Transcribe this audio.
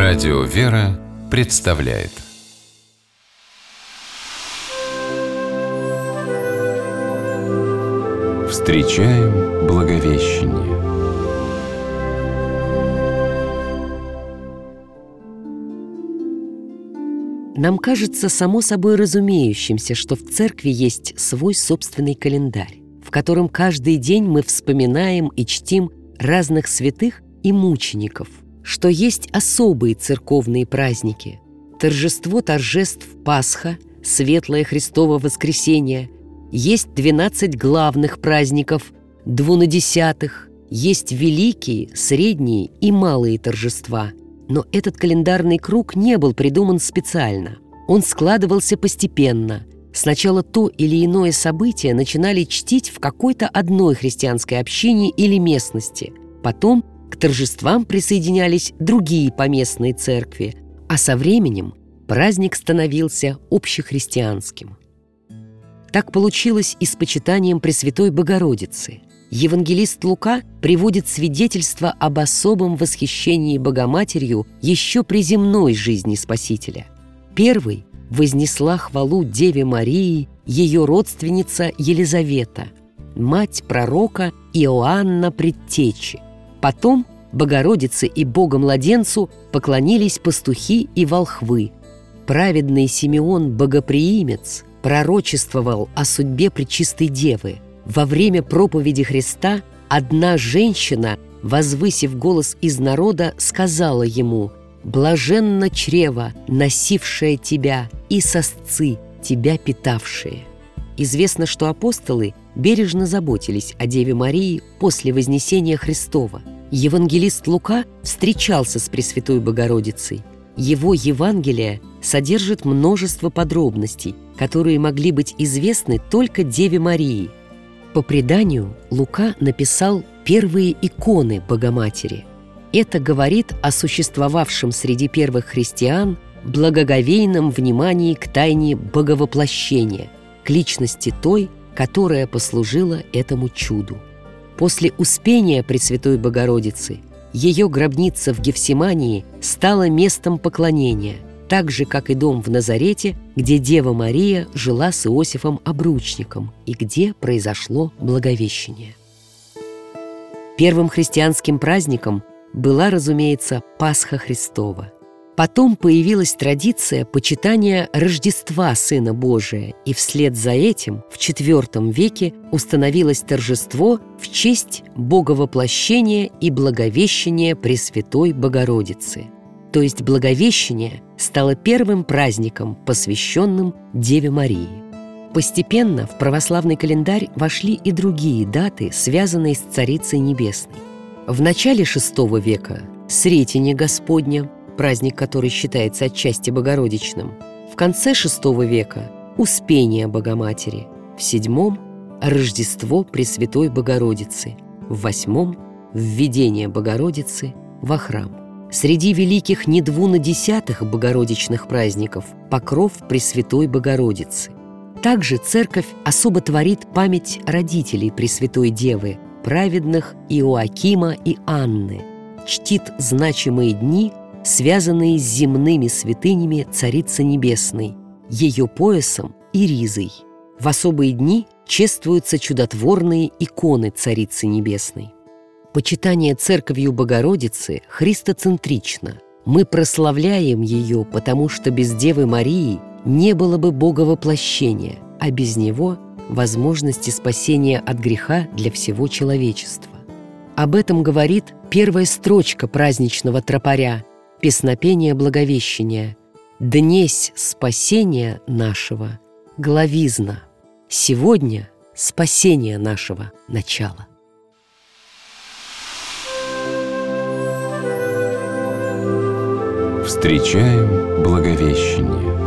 Радио «Вера» представляет «Встречаем Благовещение». Нам кажется само собой разумеющимся, что в церкви есть свой собственный календарь, в котором каждый день мы вспоминаем и чтим разных святых и мучеников, что есть особые церковные праздники: торжество торжеств Пасха, Светлое Христово Воскресение, есть 12 главных праздников, двунадесятых, есть великие, средние и малые торжества. Но этот календарный круг не был придуман специально. Он складывался постепенно. Сначала то или иное событие начинали чтить в какой-то одной христианской общине или местности. Потом к торжествам присоединялись другие поместные церкви, а со временем праздник становился общехристианским. Так получилось и с почитанием Пресвятой Богородицы. Евангелист Лука приводит свидетельство об особом восхищении Богоматерью еще при земной жизни Спасителя. Первой вознесла хвалу Деве Марии ее родственница Елизавета, мать пророка Иоанна Предтечи. Потом Богородице и Богомладенцу поклонились пастухи и волхвы. Праведный Симеон Богоприимец пророчествовал о судьбе Пречистой Девы. Во время проповеди Христа одна женщина, возвысив голос из народа, сказала ему: «Блаженно чрево, носившее тебя, и сосцы, тебя питавшие». Известно, что апостолы бережно заботились о Деве Марии после Вознесения Христова. Евангелист Лука встречался с Пресвятой Богородицей. Его Евангелие содержит множество подробностей, которые могли быть известны только Деве Марии. По преданию, Лука написал первые иконы Богоматери. Это говорит о существовавшем среди первых христиан благоговейном внимании к тайне Боговоплощения, к личности той, которая послужила этому чуду. После успения Пресвятой Богородицы ее гробница в Гефсимании стала местом поклонения, так же, как и дом в Назарете, где Дева Мария жила с Иосифом-обручником и где произошло Благовещение. Первым христианским праздником была, разумеется, Пасха Христова. Потом появилась традиция почитания Рождества Сына Божия, и вслед за этим в IV веке установилось торжество в честь Боговоплощения и Благовещения Пресвятой Богородицы. То есть Благовещение стало первым праздником, посвященным Деве Марии. Постепенно в православный календарь вошли и другие даты, связанные с Царицей Небесной. В начале VI века – Сретение Господня, праздник, который считается отчасти богородичным. В конце VI века – Успение Богоматери. В VII – Рождество Пресвятой Богородицы. В VIII – Введение Богородицы во храм. Среди великих недвунадесятых богородичных праздников – Покров Пресвятой Богородицы. Также Церковь особо творит память родителей Пресвятой Девы, праведных Иоакима и Анны, чтит значимые дни, связанные с земными святынями Царицы Небесной, ее поясом и ризой. В особые дни чествуются чудотворные иконы Царицы Небесной. Почитание Церковью Богородицы христоцентрично. Мы прославляем ее, потому что без Девы Марии не было бы Боговоплощения, а без него – возможности спасения от греха для всего человечества. Об этом говорит первая строчка праздничного тропаря – песнопение Благовещения: «Днесь спасения нашего, главизна, сегодня спасения нашего начала». Встречаем Благовещение.